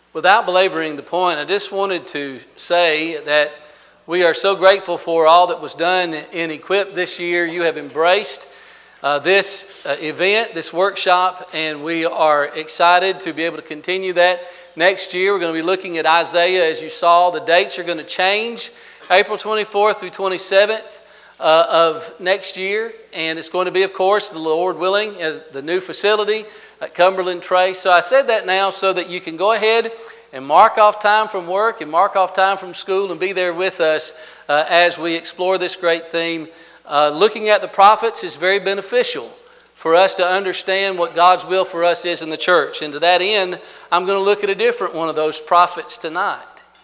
Without belaboring the point, I just wanted to say that we are so grateful for all that was done in Equip this year. You have embraced this event, this workshop, and we are excited to be able to continue that next year. We're going to be looking at Isaiah. As you saw, the dates are going to change, April 24th through 27th of next year, and it's going to be, of course, the Lord willing, at the new facility at Cumberland Trace. So I said that now so that you can go ahead and mark off time from work and mark off time from school and be there with us as we explore this great theme. Looking at the prophets is very beneficial for us to understand what God's will for us is in the church. And to that end, I'm going to look at a different one of those prophets tonight.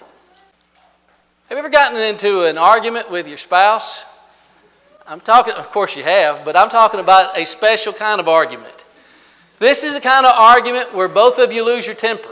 Have you ever gotten into an argument with your spouse? I'm talking, of course you have, but I'm talking about a special kind of argument. This is the kind of argument where both of you lose your temper.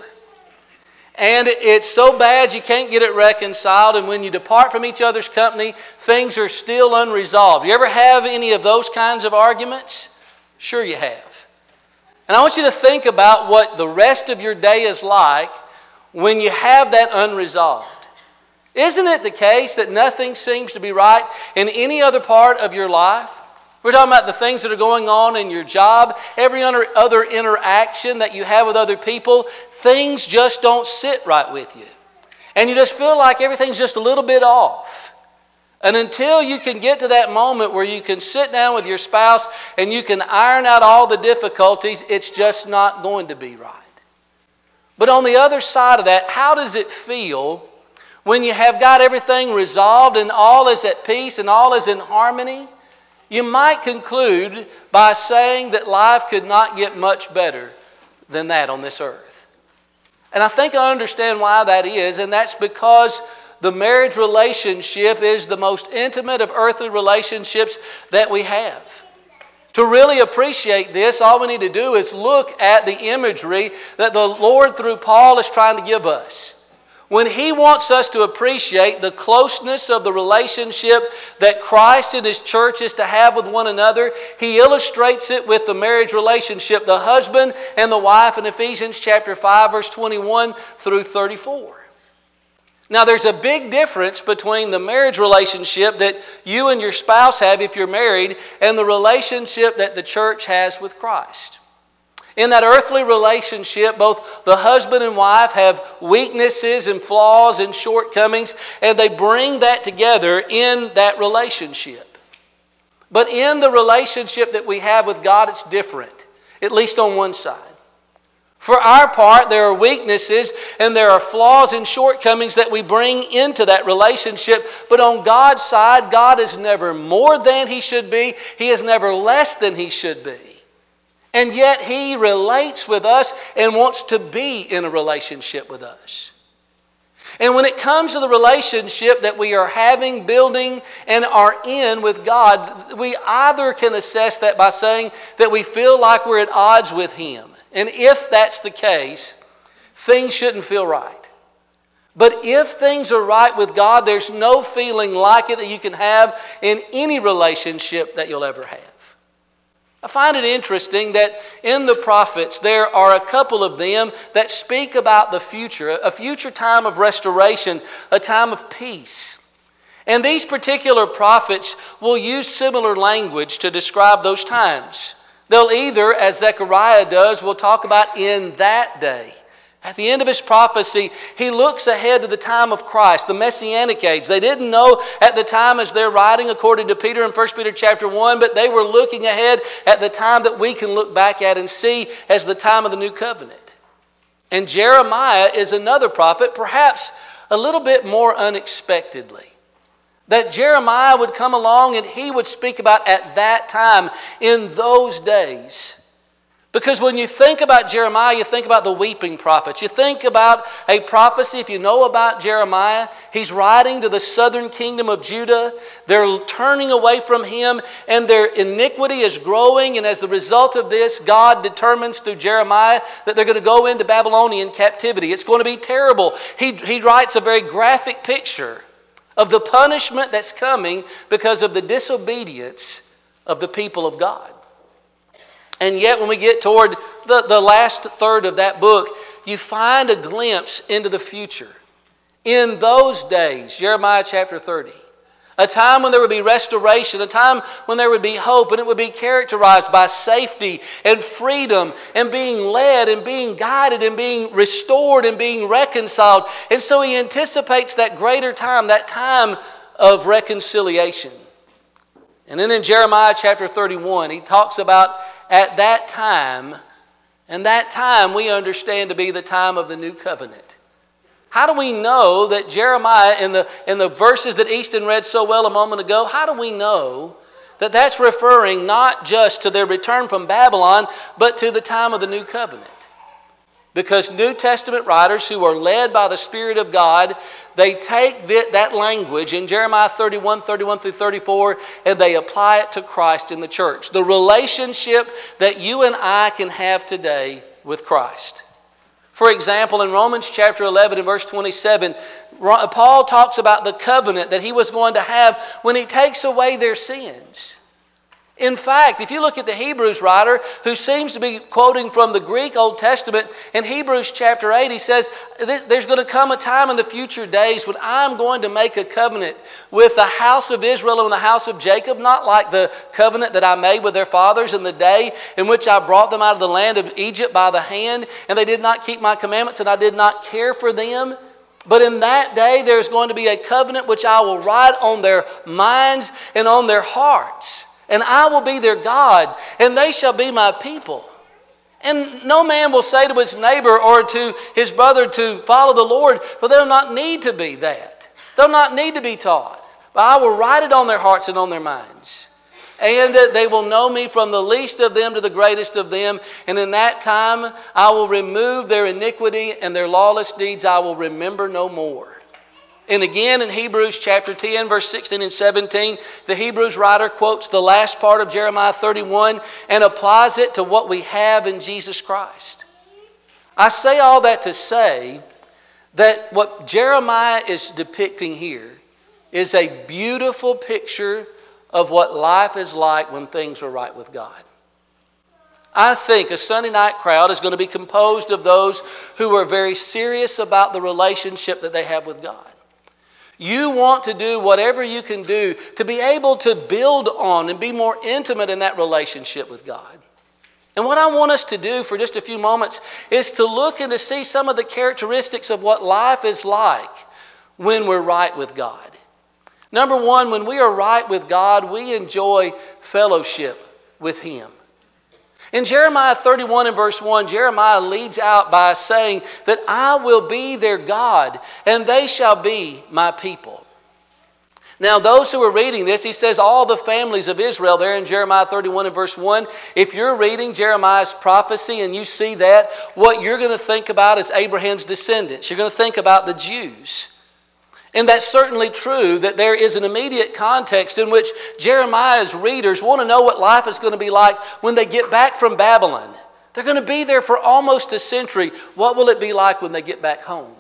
And it's so bad you can't get it reconciled, and when you depart from each other's company, things are still unresolved. You ever have any of those kinds of arguments? Sure you have. And I want you to think about what the rest of your day is like when you have that unresolved. Isn't it the case that nothing seems to be right in any other part of your life? We're talking about the things that are going on in your job, every other interaction that you have with other people. Things just don't sit right with you. And you just feel like everything's just a little bit off. And until you can get to that moment where you can sit down with your spouse and you can iron out all the difficulties, it's just not going to be right. But on the other side of that, how does it feel when you have got everything resolved and all is at peace and all is in harmony? You might conclude by saying that life could not get much better than that on this earth. And I think I understand why that is, and that's because the marriage relationship is the most intimate of earthly relationships that we have. To really appreciate this, all we need to do is look at the imagery that the Lord through Paul is trying to give us. When He wants us to appreciate the closeness of the relationship that Christ and His church is to have with one another, He illustrates it with the marriage relationship, the husband and the wife in Ephesians chapter 5, verse 21 through 34. Now there's a big difference between the marriage relationship that you and your spouse have if you're married and the relationship that the church has with Christ. In that earthly relationship, both the husband and wife have weaknesses and flaws and shortcomings, and they bring that together in that relationship. But in the relationship that we have with God, it's different, at least on one side. For our part, there are weaknesses and there are flaws and shortcomings that we bring into that relationship. But on God's side, God is never more than He should be. He is never less than He should be. And yet He relates with us and wants to be in a relationship with us. And when it comes to the relationship that we are having, building, and are in with God, we either can assess that by saying that we feel like we're at odds with Him. And if that's the case, things shouldn't feel right. But if things are right with God, there's no feeling like it that you can have in any relationship that you'll ever have. I find it interesting that in the prophets there are a couple of them that speak about the future, a future time of restoration, a time of peace. And these particular prophets will use similar language to describe those times. They'll either, as Zechariah does, will talk about in that day. At the end of his prophecy, he looks ahead to the time of Christ, the Messianic age. They didn't know at the time as they're writing, according to Peter in 1 Peter chapter 1, but they were looking ahead at the time that we can look back at and see as the time of the new covenant. And Jeremiah is another prophet, perhaps a little bit more unexpectedly. That Jeremiah would come along and he would speak about at that time, in those days. Because when you think about Jeremiah, you think about the weeping prophets. You think about a prophecy, if you know about Jeremiah, he's writing to the southern kingdom of Judah. They're turning away from him and their iniquity is growing. And as the result of this, God determines through Jeremiah that they're going to go into Babylonian captivity. It's going to be terrible. He writes a very graphic picture of the punishment that's coming because of the disobedience of the people of God. And yet when we get toward the last third of that book, you find a glimpse into the future. In those days, Jeremiah chapter 30, a time when there would be restoration, a time when there would be hope, and it would be characterized by safety and freedom and being led and being guided and being restored and being reconciled. And so he anticipates that greater time, that time of reconciliation. And then in Jeremiah chapter 31, he talks about at that time, and that time we understand to be the time of the new covenant. How do we know that Jeremiah, in the verses that Easton read so well a moment ago, how do we know that that's referring not just to their return from Babylon, but to the time of the new covenant? Because New Testament writers who are led by the Spirit of God, they take that language in Jeremiah 31 through 34, and they apply it to Christ in the church. The relationship that you and I can have today with Christ. For example, in Romans chapter 11 and verse 27, Paul talks about the covenant that he was going to have when he takes away their sins. In fact, if you look at the Hebrews writer, who seems to be quoting from the Greek Old Testament, in Hebrews chapter 8, he says, there's going to come a time in the future days when I'm going to make a covenant with the house of Israel and the house of Jacob, not like the covenant that I made with their fathers in the day in which I brought them out of the land of Egypt by the hand, and they did not keep my commandments, and I did not care for them. But in that day, there's going to be a covenant which I will write on their minds and on their hearts. And I will be their God, and they shall be my people. And no man will say to his neighbor or to his brother to follow the Lord, for they'll not need to be that. They'll not need to be taught. But I will write it on their hearts and on their minds. And they will know me from the least of them to the greatest of them. And in that time I will remove their iniquity, and their lawless deeds I will remember no more. And again in Hebrews chapter 10, verse 16 and 17, the Hebrews writer quotes the last part of Jeremiah 31 and applies it to what we have in Jesus Christ. I say all that to say that what Jeremiah is depicting here is a beautiful picture of what life is like when things are right with God. I think a Sunday night crowd is going to be composed of those who are very serious about the relationship that they have with God. You want to do whatever you can do to be able to build on and be more intimate in that relationship with God. And what I want us to do for just a few moments is to look and to see some of the characteristics of what life is like when we're right with God. Number one, when we are right with God, we enjoy fellowship with Him. In Jeremiah 31 and verse 1, Jeremiah leads out by saying that I will be their God, and they shall be my people. Now, those who are reading this, he says all the families of Israel there in Jeremiah 31 and verse 1. If you're reading Jeremiah's prophecy and you see that, what you're going to think about is Abraham's descendants. You're going to think about the Jews. And that's certainly true that there is an immediate context in which Jeremiah's readers want to know what life is going to be like when they get back from Babylon. They're going to be there for almost a century. What will it be like when they get back home?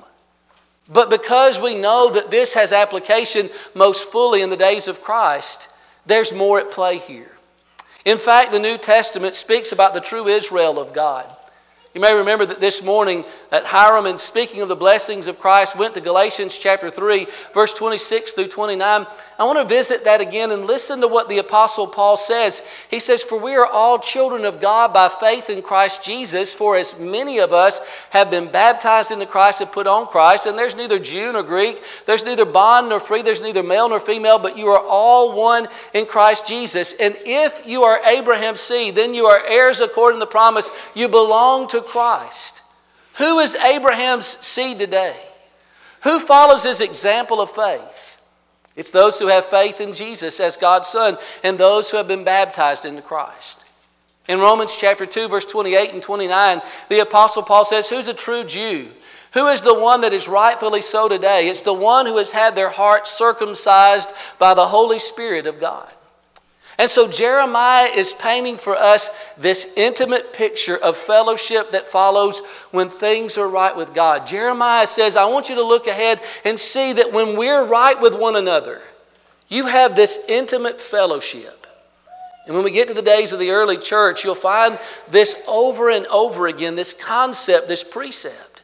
But because we know that this has application most fully in the days of Christ, there's more at play here. In fact, the New Testament speaks about the true Israel of God. You may remember that this morning that Hiram, in speaking of the blessings of Christ, went to Galatians chapter 3, verse 26 through 29. I want to visit that again and listen to what the Apostle Paul says. He says, "For we are all children of God by faith in Christ Jesus, for as many of us have been baptized into Christ and put on Christ, and there's neither Jew nor Greek, there's neither bond nor free, there's neither male nor female, but you are all one in Christ Jesus. And if you are Abraham's seed, then you are heirs according to the promise. You belong to Christ." Who is Abraham's seed today? Who follows his example of faith? It's those who have faith in Jesus as God's Son and those who have been baptized into Christ. In Romans chapter 2, verse 28 and 29, the Apostle Paul says, "Who's a true Jew? Who is the one that is rightfully so today? It's the one who has had their heart circumcised by the Holy Spirit of God." And so Jeremiah is painting for us this intimate picture of fellowship that follows when things are right with God. Jeremiah says, I want you to look ahead and see that when we're right with one another, you have this intimate fellowship. And when we get to the days of the early church, you'll find this over and over again, this concept, this precept.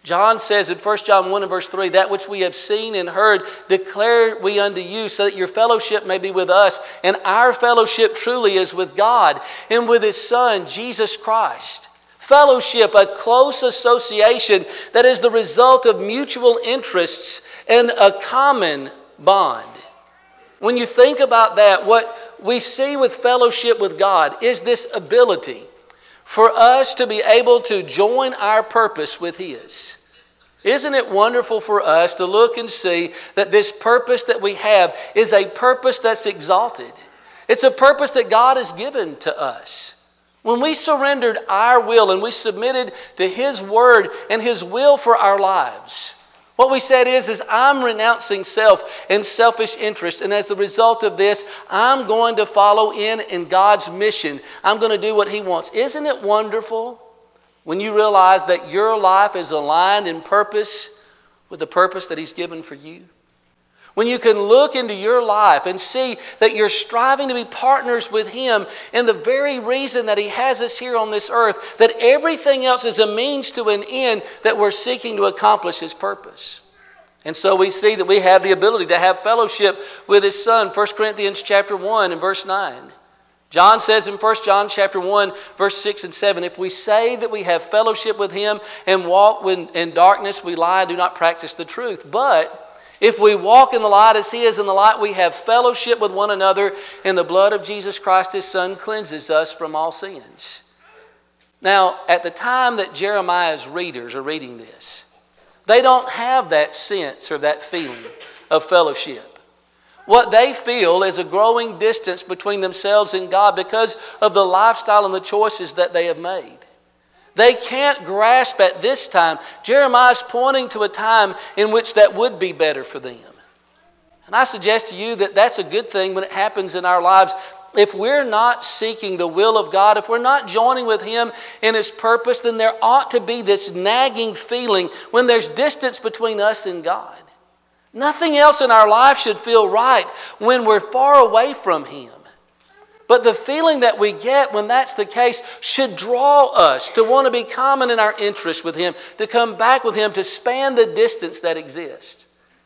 John says in 1 John 1 and verse 3, that which we have seen and heard declare we unto you, so that your fellowship may be with us. And our fellowship truly is with God and with His Son, Jesus Christ. Fellowship, a close association that is the result of mutual interests and a common bond. When you think about that, what we see with fellowship with God is this ability for us to be able to join our purpose with His. Isn't it wonderful for us to look and see that this purpose that we have is a purpose that's exalted? It's a purpose that God has given to us. When we surrendered our will and we submitted to His word and His will for our lives, what we said is I'm renouncing self and selfish interest, and as a result of this, I'm going to follow in God's mission. I'm going to do what He wants. Isn't it wonderful when you realize that your life is aligned in purpose with the purpose that He's given for you? When you can look into your life and see that you're striving to be partners with Him in the very reason that He has us here on this earth, that everything else is a means to an end that we're seeking to accomplish His purpose. And so we see that we have the ability to have fellowship with His Son. 1 Corinthians chapter 1 and verse 9. John says in 1 John chapter 1, verse 6 and 7, if we say that we have fellowship with Him and walk in darkness, we lie and do not practice the truth. But if we walk in the light as He is in the light, we have fellowship with one another, and the blood of Jesus Christ, His Son, cleanses us from all sins. Now, at the time that Jeremiah's readers are reading this, they don't have that sense or that feeling of fellowship. What they feel is a growing distance between themselves and God because of the lifestyle and the choices that they have made. They can't grasp at this time. Jeremiah's pointing to a time in which that would be better for them. And I suggest to you that that's a good thing when it happens in our lives. If we're not seeking the will of God, if we're not joining with Him in His purpose, then there ought to be this nagging feeling when there's distance between us and God. Nothing else in our life should feel right when we're far away from Him. But the feeling that we get when that's the case should draw us to want to be common in our interest with Him, to come back with Him, to span the distance that exists.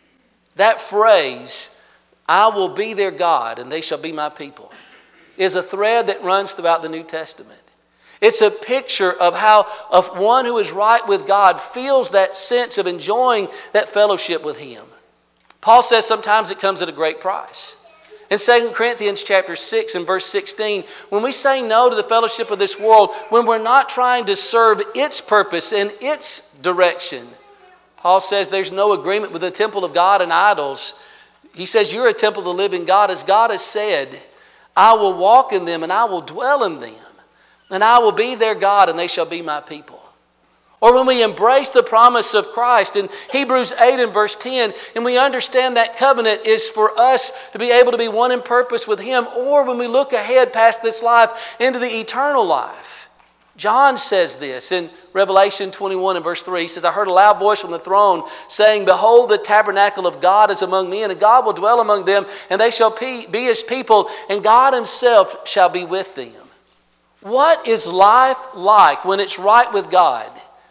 That phrase, I will be their God and they shall be my people, is a thread that runs throughout the New Testament. It's a picture of how one who is right with God feels that sense of enjoying that fellowship with Him. Paul says sometimes it comes at a great price. In 2 Corinthians chapter 6 and verse 16, when we say no to the fellowship of this world, when we're not trying to serve its purpose and its direction, Paul says there's no agreement with the temple of God and idols. He says you're a temple of the living God. As God has said, I will walk in them and I will dwell in them. And I will be their God and they shall be my people. Or when we embrace the promise of Christ in Hebrews 8 and verse 10, and we understand that covenant is for us to be able to be one in purpose with Him, or when we look ahead past this life into the eternal life. John says this in Revelation 21 and verse 3. He says, I heard a loud voice from the throne saying, behold, the tabernacle of God is among men, and God will dwell among them, and they shall be His people, and God Himself shall be with them. What is life like when it's right with God?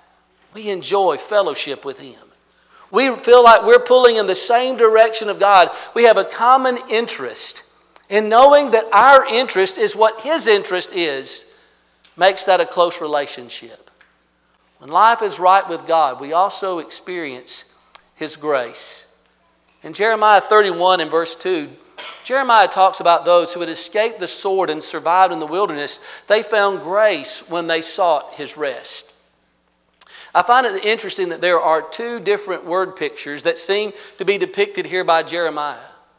We enjoy fellowship with Him. We feel like we're pulling in the same direction of God. We have a common interest. And knowing that our interest is what His interest is, makes that a close relationship. When life is right with God, we also experience His grace. In Jeremiah 31 and verse 2, Jeremiah talks about those who had escaped the sword and survived in the wilderness. They found grace when they sought His rest. I find it interesting that there are two different word pictures that seem to be depicted here by Jeremiah.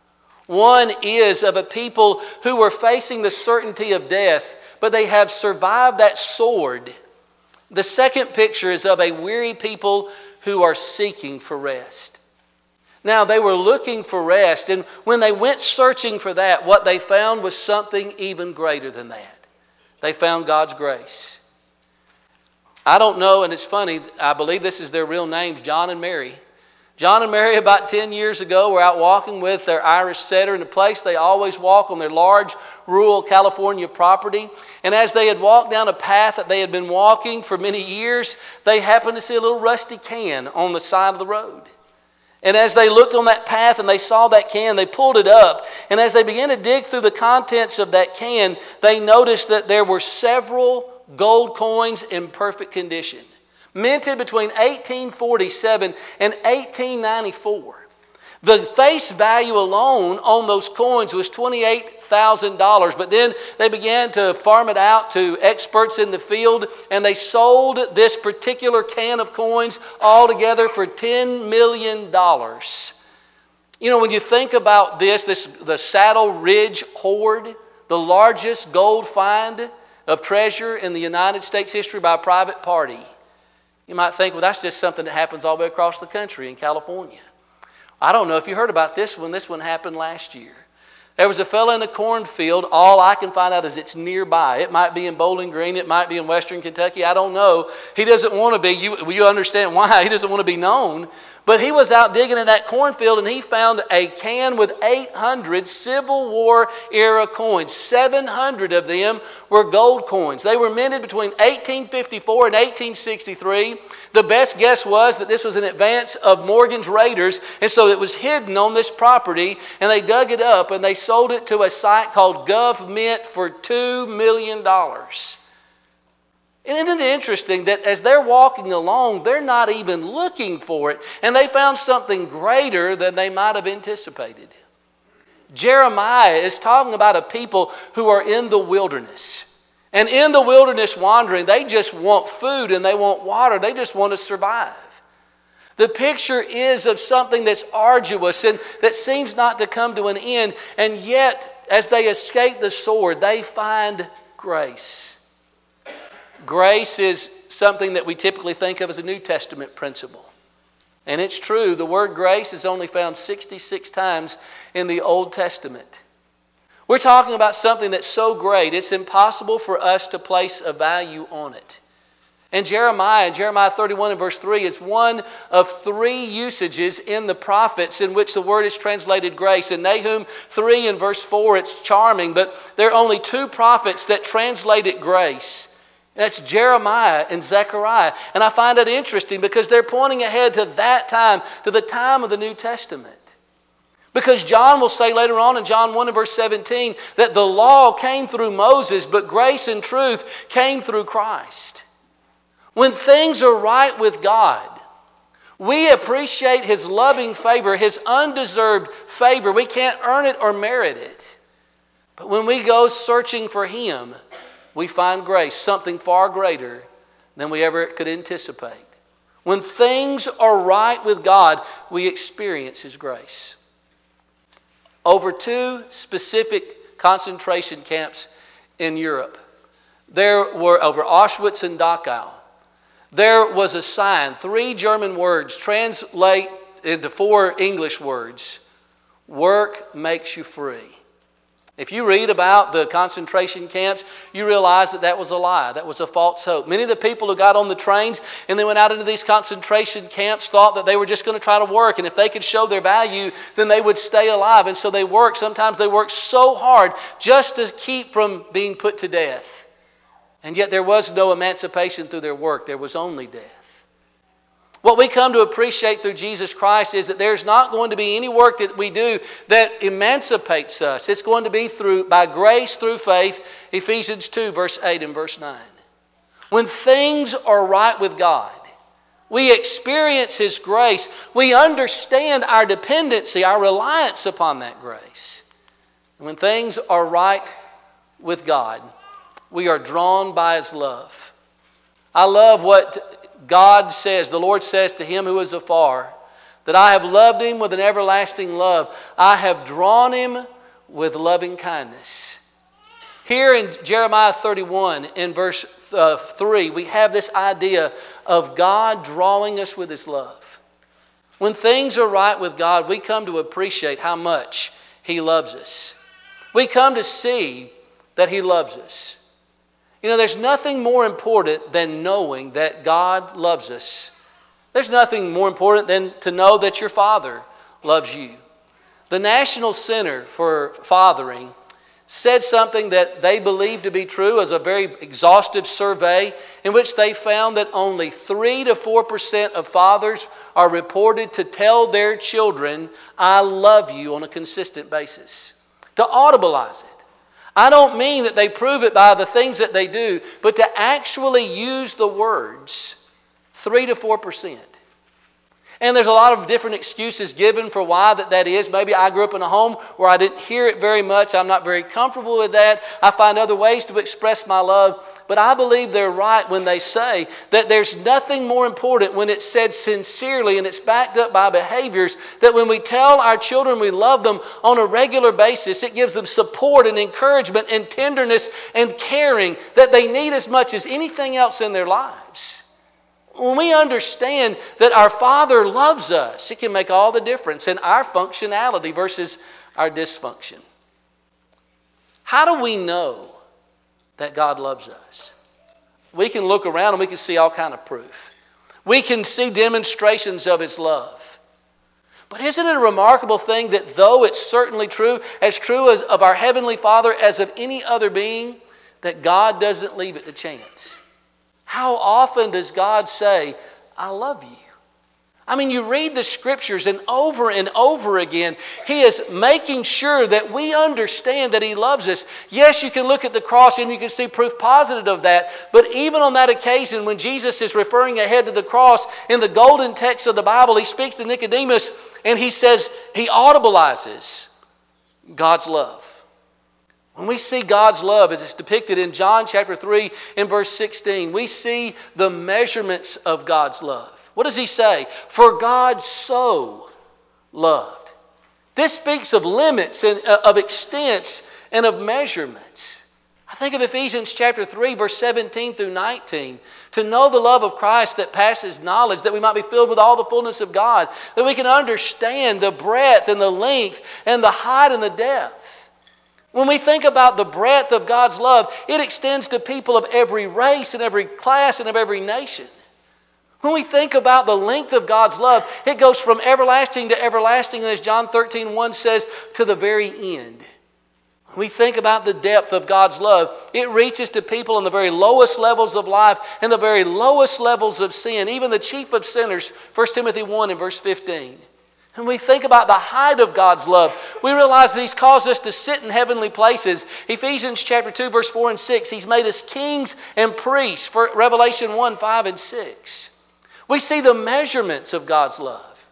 One is of a people who were facing the certainty of death, but they have survived that sword. The second picture is of a weary people who are seeking for rest. Now, they were looking for rest, and when they went searching for that, what they found was something even greater than that. They found God's grace. I don't know, and it's funny, I believe this is their real names, John and Mary. John and Mary, about 10 years ago, were out walking with their Irish setter in a place they always walk on their large rural California property. And as they had walked down a path that they had been walking for many years, they happened to see a little rusty can on the side of the road. And as they looked on that path and they saw that can, they pulled it up. And as they began to dig through the contents of that can, they noticed that there were several gold coins in perfect condition, minted between 1847 and 1894. The face value alone on those coins was $28,000, but then they began to farm it out to experts in the field, and they sold this particular can of coins altogether for $10 million. You know, when you think about the Saddle Ridge hoard, the largest gold find of treasure in the United States history by a private party, you might think, well, that's just something that happens all the way across the country in California. I don't know if you heard about this one. This one happened last year. There was a fellow in a cornfield. All I can find out is it's nearby. It might be in Bowling Green. It might be in Western Kentucky. I don't know. He doesn't want to be. You understand why. He doesn't want to be known. But he was out digging in that cornfield and he found a can with 800 Civil War era coins. 700 of them were gold coins. They were minted between 1854 and 1863. The best guess was that this was in advance of Morgan's Raiders, and so it was hidden on this property, and they dug it up and they sold it to a site called GovMint for $2 million. And isn't it interesting that as they're walking along, they're not even looking for it, and they found something greater than they might have anticipated. Jeremiah is talking about a people who are in the wilderness. And in the wilderness wandering, they just want food and they want water. They just want to survive. The picture is of something that's arduous and that seems not to come to an end, and yet, as they escape the sword, they find grace. Grace is something that we typically think of as a New Testament principle. And it's true, the word grace is only found 66 times in the Old Testament. We're talking about something that's so great, it's impossible for us to place a value on it. And Jeremiah 31 and verse 3 is one of three usages in the prophets in which the word is translated grace. In Nahum 3 and verse 4, it's charming, but there are only two prophets that translate it grace. That's Jeremiah and Zechariah. And I find it interesting because they're pointing ahead to that time, to the time of the New Testament. Because John will say later on in John 1 and verse 17 that the law came through Moses, but grace and truth came through Christ. When things are right with God, we appreciate His loving favor, His undeserved favor. We can't earn it or merit it. But when we go searching for Him, we find grace, something far greater than we ever could anticipate. When things are right with God, we experience His grace. Over 2 specific concentration camps in Europe, there were over Auschwitz and Dachau. There was a sign, 3 German words translate into 4 English words. Work makes you free. If you read about the concentration camps, you realize that that was a lie. That was a false hope. Many of the people who got on the trains and they went out into these concentration camps thought that they were just going to try to work. And if they could show their value, then they would stay alive. And so they worked. Sometimes they worked so hard just to keep from being put to death. And yet there was no emancipation through their work. There was only death. What we come to appreciate through Jesus Christ is that there's not going to be any work that we do that emancipates us. It's going to be by grace through faith, Ephesians 2, verse 8 and verse 9. When things are right with God, we experience His grace. We understand our dependency, our reliance upon that grace. And when things are right with God, we are drawn by His love. I love what God says, the Lord says to him who is afar, that I have loved him with an everlasting love. I have drawn him with loving kindness. Here in Jeremiah 31, in verse 3, we have this idea of God drawing us with His love. When things are right with God, we come to appreciate how much He loves us. We come to see that He loves us. You know, there's nothing more important than knowing that God loves us There's nothing more important than to know that your Father loves you. The National Center for Fathering said something that they believe to be true as a very exhaustive survey in which they found that only 3 to 4% of fathers are reported to tell their children, "I love you," on a consistent basis. To audibilize it. I don't mean that they prove it by the things that they do, but to actually use the words, 3 to 4%. And there's a lot of different excuses given for why that is. Maybe I grew up in a home where I didn't hear it very much. I'm not very comfortable with that. I find other ways to express my love. But I believe they're right when they say that there's nothing more important when it's said sincerely and it's backed up by behaviors, that when we tell our children we love them on a regular basis, it gives them support and encouragement and tenderness and caring that they need as much as anything else in their lives. When we understand that our Father loves us, it can make all the difference in our functionality versus our dysfunction. How do we know that God loves us? We can look around and we can see all kind of proof. We can see demonstrations of His love. But isn't it a remarkable thing that though it's certainly true as of our Heavenly Father as of any other being, that God doesn't leave it to chance? How often does God say, "I love you"? I mean, you read the Scriptures and over again, He is making sure that we understand that He loves us. Yes, you can look at the cross and you can see proof positive of that. But even on that occasion when Jesus is referring ahead to the cross, in the golden text of the Bible, He speaks to Nicodemus and He says, He audibilizes God's love. When we see God's love as it's depicted in John chapter 3 and verse 16, we see the measurements of God's love. What does He say? For God so loved. This speaks of limits and of extents and of measurements. I think of Ephesians chapter 3 verse 17 through 19. To know the love of Christ that passes knowledge, that we might be filled with all the fullness of God, that we can understand the breadth and the length and the height and the depth. When we think about the breadth of God's love, it extends to people of every race and every class and of every nation. When we think about the length of God's love, it goes from everlasting to everlasting, and as John 13:1 says, to the very end. When we think about the depth of God's love, it reaches to people in the very lowest levels of life and the very lowest levels of sin, even the chief of sinners, 1 Timothy 1 and verse 15. And we think about the height of God's love, we realize that He's caused us to sit in heavenly places. Ephesians chapter 2, verse 4 and 6, He's made us kings and priests, for Revelation 1, 5 and 6. We see the measurements of God's love.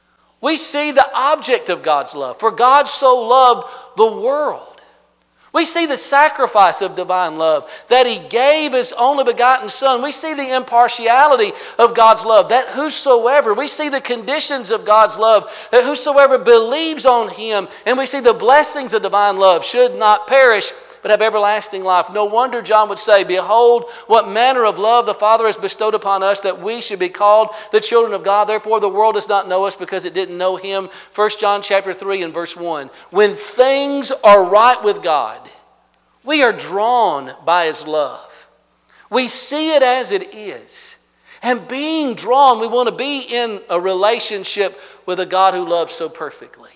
We see the object of God's love. For God so loved the world. We see the sacrifice of divine love, that He gave His only begotten Son. We see the impartiality of God's love, that whosoever, we see the conditions of God's love, that whosoever believes on Him, and we see the blessings of divine love, should not perish, but have everlasting life. No wonder John would say, "Behold, what manner of love the Father has bestowed upon us, that we should be called the children of God. Therefore the world does not know us, because it didn't know Him." 1 John chapter 3 and verse 1. When things are right with God, we are drawn by His love. We see it as it is. And being drawn, we want to be in a relationship with a God who loves so perfectly.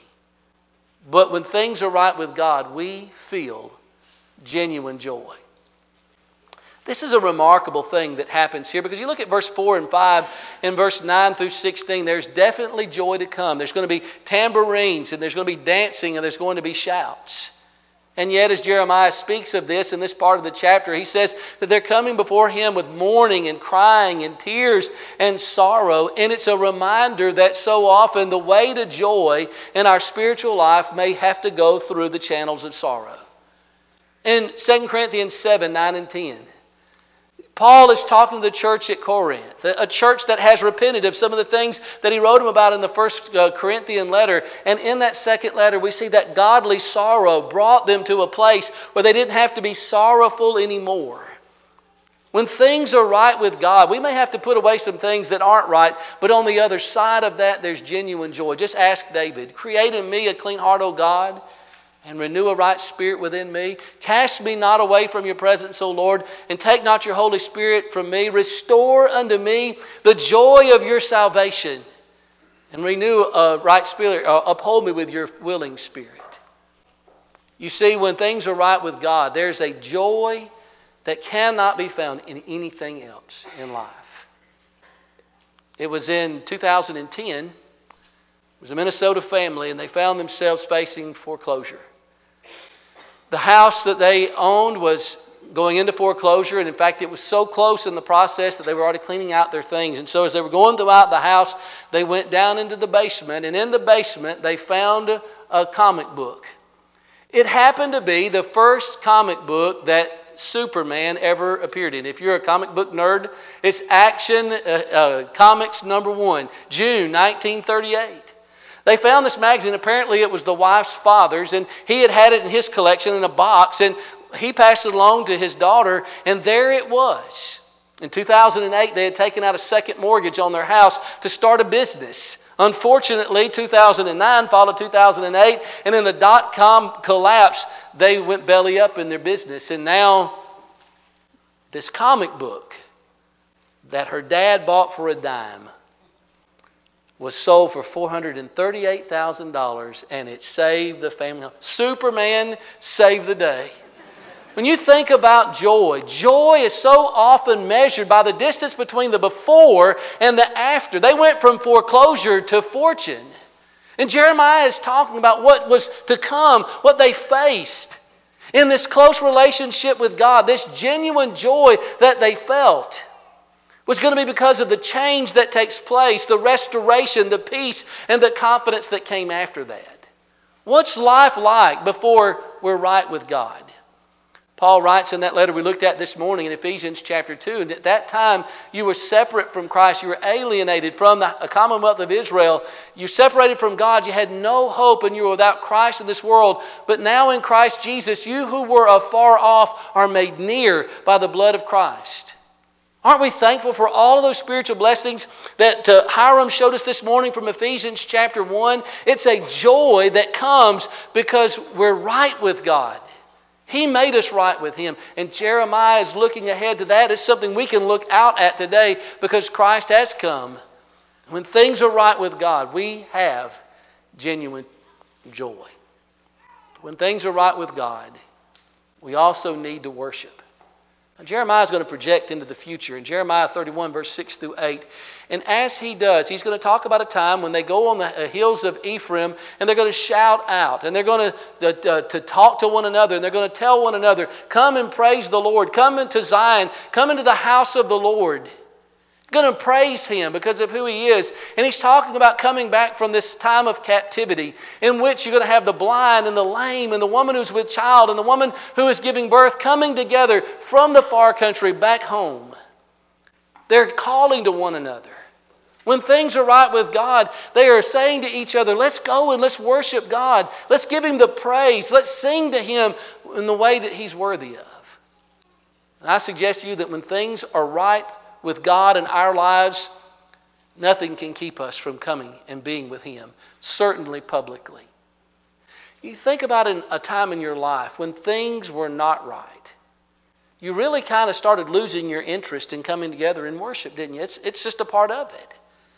But when things are right with God, we feel genuine joy. This is a remarkable thing that happens here, because you look at verse 4 and 5 and verse 9 through 16, there's definitely joy to come. There's going to be tambourines and there's going to be dancing and there's going to be shouts. And yet, as Jeremiah speaks of this in this part of the chapter, he says that they're coming before Him with mourning and crying and tears and sorrow. And it's a reminder that so often the way to joy in our spiritual life may have to go through the channels of sorrow. In 2 Corinthians 7, 9 and 10, Paul is talking to the church at Corinth, a church that has repented of some of the things that he wrote them about in the first Corinthian letter. And in that second letter, we see that godly sorrow brought them to a place where they didn't have to be sorrowful anymore. When things are right with God, we may have to put away some things that aren't right, but on the other side of that, there's genuine joy. Just ask David, "Create in me a clean heart, O God, and renew a right spirit within me. Cast me not away from your presence, O Lord, and take not your Holy Spirit from me. Restore unto me the joy of your salvation, and renew a right spirit, uphold me with your willing spirit. You see, when things are right with God, there's a joy that cannot be found in anything else in life. It was in 2010. It was a Minnesota family, and they found themselves facing foreclosure. The house that they owned was going into foreclosure, and in fact, it was so close in the process that they were already cleaning out their things. And so as they were going throughout the house, they went down into the basement, and in the basement, they found a comic book. It happened to be the first comic book that Superman ever appeared in. If you're a comic book nerd, it's Action Comics #1, June 1938. They found this magazine. Apparently it was the wife's father's, and he had it in his collection in a box, and he passed it along to his daughter, and there it was. In 2008, they had taken out a second mortgage on their house to start a business. Unfortunately, 2009 followed 2008, and in the dot-com collapse, they went belly up in their business. And now, this comic book that her dad bought for a dime was sold for $438,000, and it saved the family. Superman saved the day. When you think about joy, joy is so often measured by the distance between the before and the after. They went from foreclosure to fortune. And Jeremiah is talking about what was to come, what they faced in this close relationship with God. This genuine joy that they felt was going to be because of the change that takes place, the restoration, the peace, and the confidence that came after that. What's life like before we're right with God? Paul writes in that letter we looked at this morning in Ephesians chapter 2, and at that time you were separate from Christ. You were alienated from the commonwealth of Israel. You separated from God. You had no hope, and you were without Christ in this world. But now in Christ Jesus, you who were afar off are made near by the blood of Christ. Aren't we thankful for all of those spiritual blessings that Hiram showed us this morning from Ephesians chapter 1? It's a joy that comes because we're right with God. He made us right with Him. And Jeremiah is looking ahead to that. It's something we can look out at today because Christ has come. When things are right with God, we have genuine joy. When things are right with God, we also need to worship. Now, Jeremiah is going to project into the future in Jeremiah 31, verse 6 through 8. And as he does, he's going to talk about a time when they go on the hills of Ephraim and they're going to shout out and they're going to talk to one another and they're going to tell one another, come and praise the Lord. Come into Zion. Come into the house of the Lord. Going to praise Him because of who He is. And he's talking about coming back from this time of captivity in which you're going to have the blind and the lame and the woman who's with child and the woman who is giving birth coming together from the far country back home. They're calling to one another. When things are right with God, they are saying to each other, let's go and let's worship God. Let's give Him the praise. Let's sing to Him in the way that He's worthy of. And I suggest to you that when things are right with God in our lives, nothing can keep us from coming and being with Him, certainly publicly. You think about a time in your life when things were not right. You really kind of started losing your interest in coming together in worship, didn't you? It's just a part of it.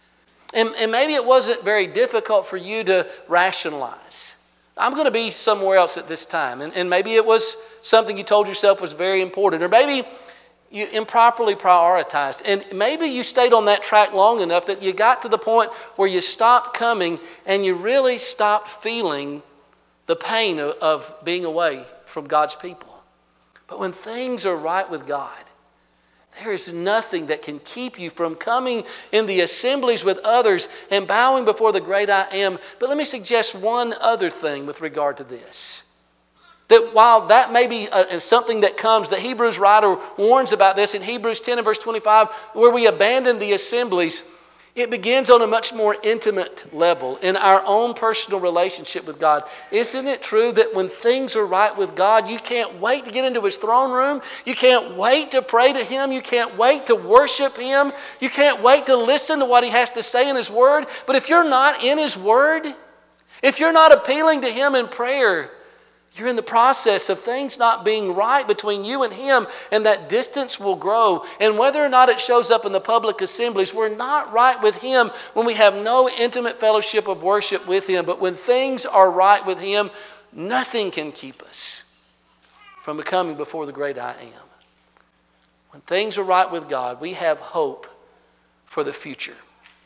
And maybe it wasn't very difficult for you to rationalize. I'm going to be somewhere else at this time. And maybe it was something you told yourself was very important. Or maybe you improperly prioritized. And maybe you stayed on that track long enough that you got to the point where you stopped coming and you really stopped feeling the pain of being away from God's people. But when things are right with God, there is nothing that can keep you from coming in the assemblies with others and bowing before the great I Am. But let me suggest one other thing with regard to this. That while that may be something that comes, the Hebrews writer warns about this in Hebrews 10 and verse 25, where we abandon the assemblies, it begins on a much more intimate level in our own personal relationship with God. Isn't it true that when things are right with God, you can't wait to get into His throne room? You can't wait to pray to Him. You can't wait to worship Him. You can't wait to listen to what He has to say in His Word. But if you're not in His Word, if you're not appealing to Him in prayer, You're in the process of things not being right between you and Him, and that distance will grow. And whether or not it shows up in the public assemblies, we're not right with Him when we have no intimate fellowship of worship with Him. But when things are right with Him, nothing can keep us from becoming before the great I Am. When things are right with God, we have hope for the future.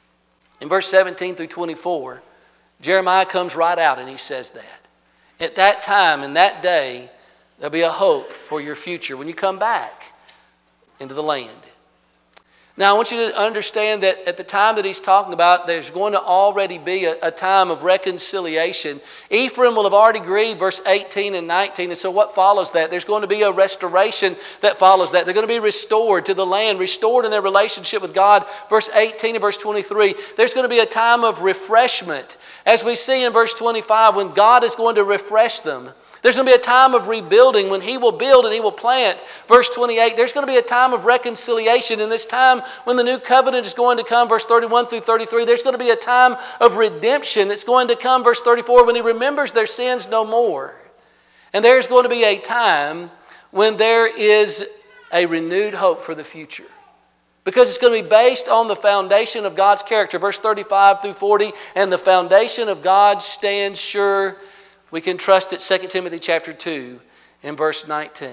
In verse 17 through 24, Jeremiah comes right out and he says that. At that time, in that day, there'll be a hope for your future when you come back into the land. Now, I want you to understand that at the time that he's talking about, there's going to already be a time of reconciliation. Ephraim will have already grieved, verse 18 and 19. And so what follows that? There's going to be a restoration that follows that. They're going to be restored to the land, restored in their relationship with God. Verse 18 and verse 23. There's going to be a time of refreshment. As we see in verse 25, when God is going to refresh them. There's going to be a time of rebuilding when He will build and He will plant. Verse 28, there's going to be a time of reconciliation. In this time when the new covenant is going to come, verse 31 through 33, there's going to be a time of redemption that's going to come, verse 34, when He remembers their sins no more. And there's going to be a time when there is a renewed hope for the future. Because it's going to be based on the foundation of God's character. Verse 35 through 40, and the foundation of God stands sure. We can trust it, 2 Timothy chapter 2 and verse 19.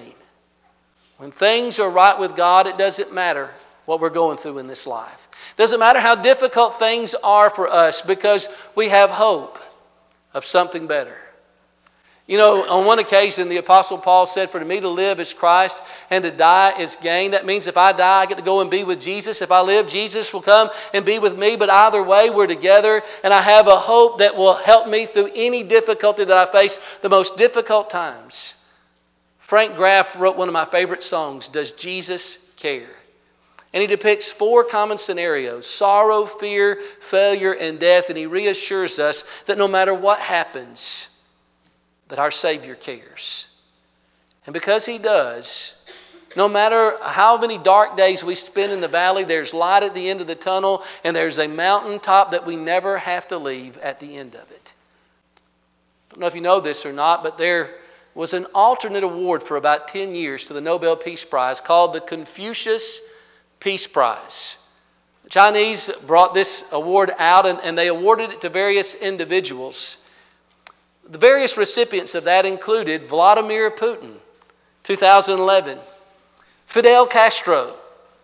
When things are right with God, it doesn't matter what we're going through in this life. It doesn't matter how difficult things are for us because we have hope of something better. You know, on one occasion, the Apostle Paul said, "For me to live is Christ, and to die is gain." That means if I die, I get to go and be with Jesus. If I live, Jesus will come and be with me. But either way, we're together, and I have a hope that will help me through any difficulty that I face, the most difficult times. Frank Graff wrote one of my favorite songs, "Does Jesus Care?" And he depicts 4 common scenarios: sorrow, fear, failure, and death. And he reassures us that no matter what happens, that our Savior cares. And because He does, no matter how many dark days we spend in the valley, there's light at the end of the tunnel, and there's a mountaintop that we never have to leave at the end of it. I don't know if you know this or not, but there was an alternate award for about 10 years to the Nobel Peace Prize called the Confucius Peace Prize. The Chinese brought this award out, and they awarded it to various individuals. The various recipients of that included Vladimir Putin, 2011, Fidel Castro,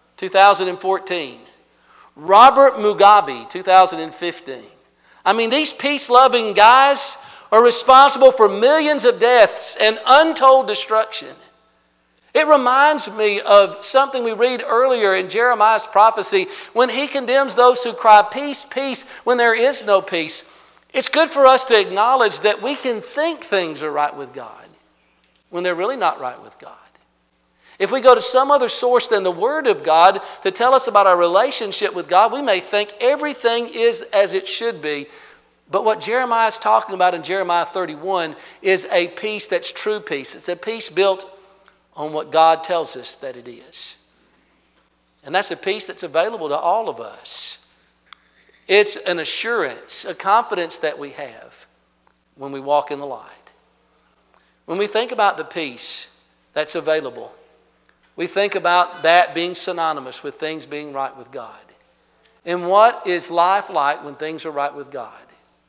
2014, Robert Mugabe, 2015. I mean, these peace-loving guys are responsible for millions of deaths and untold destruction. It reminds me of something we read earlier in Jeremiah's prophecy when he condemns those who cry, "Peace, peace," when there is no peace. It's good for us to acknowledge that we can think things are right with God when they're really not right with God. If we go to some other source than the Word of God to tell us about our relationship with God, we may think everything is as it should be. But what Jeremiah is talking about in Jeremiah 31 is a peace that's true peace. It's a peace built on what God tells us that it is. And that's a peace that's available to all of us. It's an assurance, a confidence that we have when we walk in the light. When we think about the peace that's available, we think about that being synonymous with things being right with God. And what is life like when things are right with God?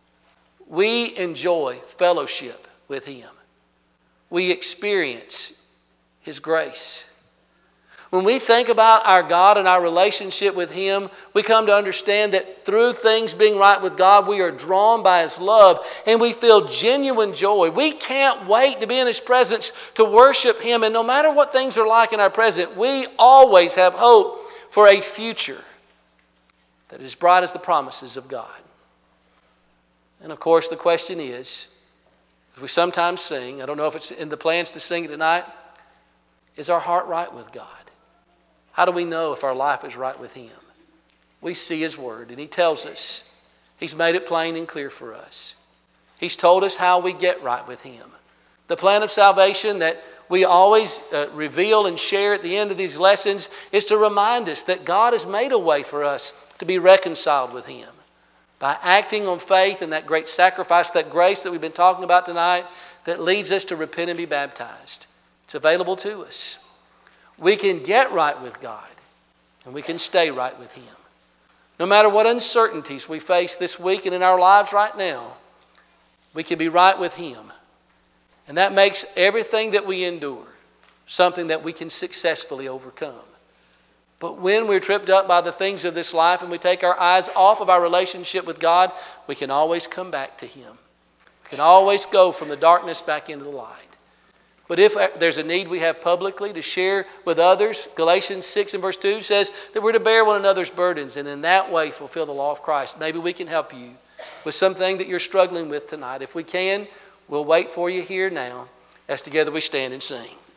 We enjoy fellowship with Him. We experience His grace. When we think about our God and our relationship with Him, we come to understand that through things being right with God, we are drawn by His love and we feel genuine joy. We can't wait to be in His presence to worship Him. And no matter what things are like in our present, we always have hope for a future that is bright as the promises of God. And of course, the question is, as we sometimes sing, I don't know if it's in the plans to sing it tonight, is our heart right with God? How do we know if our life is right with Him? We see His Word, and He tells us. He's made it plain and clear for us. He's told us how we get right with Him. The plan of salvation that we always reveal and share at the end of these lessons is to remind us that God has made a way for us to be reconciled with Him. By acting on faith and that great sacrifice, that grace that we've been talking about tonight, that leads us to repent and be baptized. It's available to us. We can get right with God, and we can stay right with Him. No matter what uncertainties we face this week and in our lives right now, we can be right with Him. And that makes everything that we endure something that we can successfully overcome. But when we're tripped up by the things of this life and we take our eyes off of our relationship with God, we can always come back to Him. We can always go from the darkness back into the light. But if there's a need we have publicly to share with others, Galatians 6 and verse 2 says that we're to bear one another's burdens and in that way fulfill the law of Christ. Maybe we can help you with something that you're struggling with tonight. If we can, we'll wait for you here now as together we stand and sing.